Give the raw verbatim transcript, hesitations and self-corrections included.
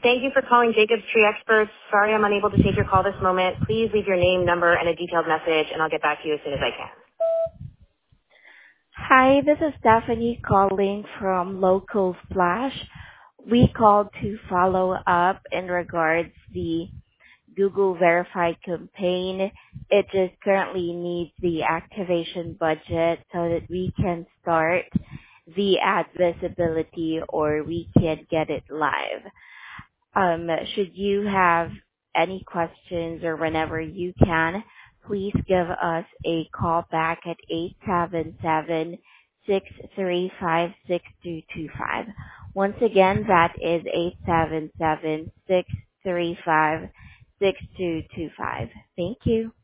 Thank you for calling Jacobs Tree Experts. Sorry I'm unable to take your call this moment. Please leave your name, number, and a detailed message, and I'll get back to you as soon as I can. Hi, this is Stephanie calling from Local Flash. We called to follow up in regards the Google Verified campaign. It just currently needs the activation budget so that we can start the ad visibility or we can get it live. Um, should you have any questions or whenever you can, please give us a call back at eight seven seven, six three five, six two two five. Once again, that is eight seven seven, six three five, six two two five. Thank you.